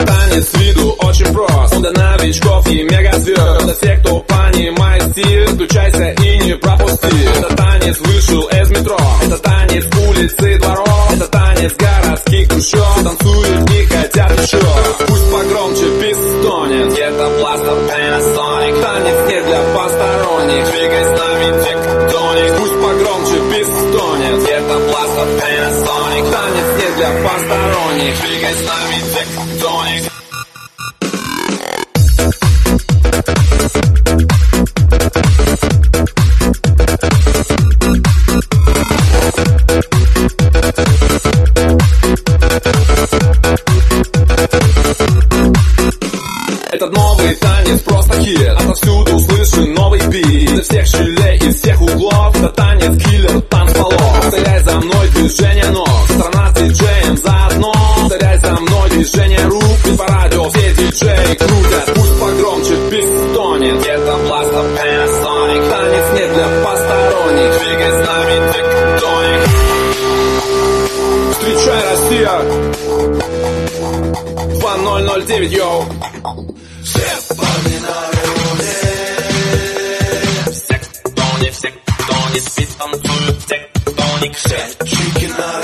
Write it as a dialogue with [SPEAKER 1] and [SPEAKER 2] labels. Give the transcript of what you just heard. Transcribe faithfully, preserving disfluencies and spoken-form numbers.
[SPEAKER 1] Этот танец с виду очень прост, он для новичков и мегазвезд. Для всех, кто понимает стиль, включайся и не пропусти. Этот танец вышел из метро, это танец улицы дворов, это танец городских трущоб. Танцуют и хотят еще, пусть погромче пицца стонет. Это Blaster Panasonic, танец не для посторонних. Двигай с нами тектоник, пусть погромче пицца стонет. Это Blaster Panasonic, танец не для посторонних. Двигай с нами тектоник. Этот новый танец просто хит, отовсюду услышен новый бит. Из всех щелей, из всех углов, это танец киллер танцполов. Повторяй за мной движение ног, страна с диджеем заодно. Повторяй за мной движение рук, ведь по радио все диджеи крутят. Пусть погромче пицца стонет. Это Blaster Panasonic, танец не для посторонних. Двигай с нами тектоник. Встречай, Россия! два ноль ноль девять, йоу!
[SPEAKER 2] Все парни на районе, все кто не, все кто не спит, танцуют тектоник. Все чики на